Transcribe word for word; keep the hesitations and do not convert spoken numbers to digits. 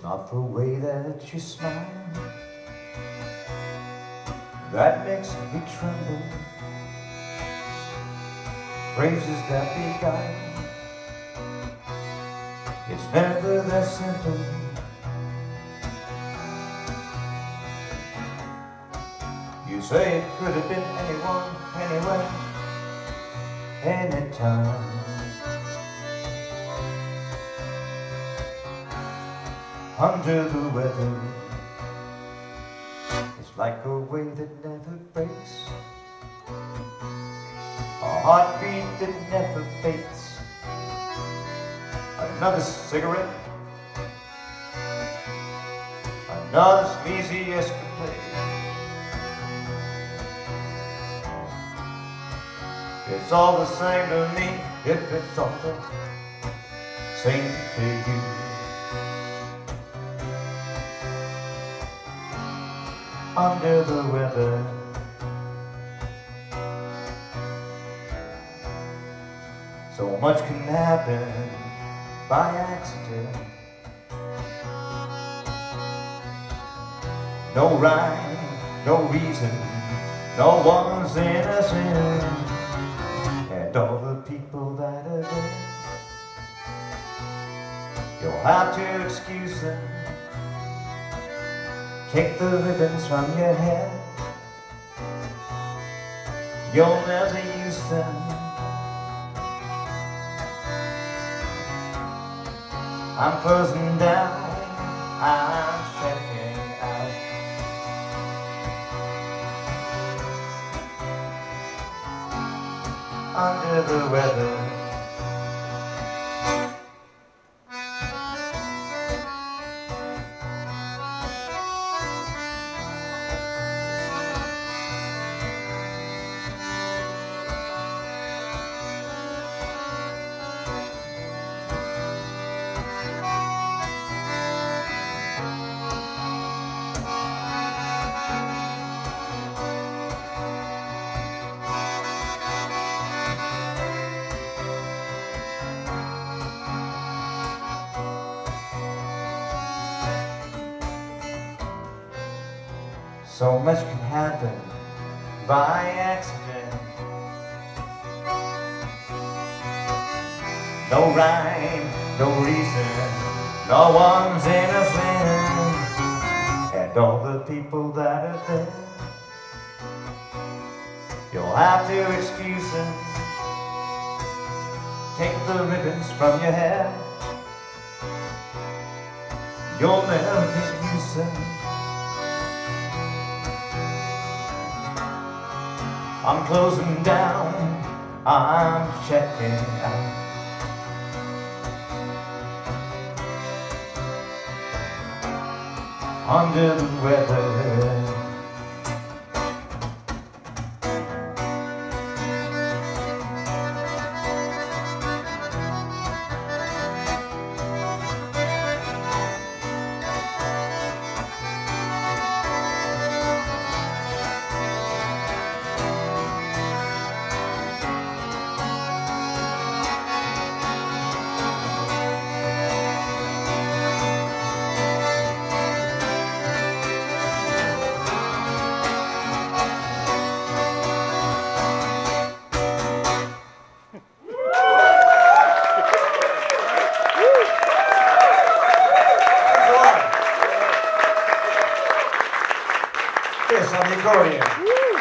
not the way that you smile that makes me tremble. Phrases that beguile, it's never that simple. You say it could have been anyone, anywhere, anytime. Under the weather, it's like a wave that never breaks, a heartbeat that never fades. Another cigarette, another sleazy escapade. It's all the same to me if it's all the same to you. Under the weather, so much can happen by accident. No rhyme, no reason, no one's innocent. And all the people that are there, you'll have to excuse them. Take the ribbons from your hair, you'll never use them. I'm closing down, I'm checking out. Under the weather, so much can happen by accident. No rhyme, no reason, no one's innocent. And all the people that are there, you'll have to excuse them. Take the ribbons from your hair, you'll never use them. I'm closing down, I'm checking out. Under the weather, yes, on the accordion.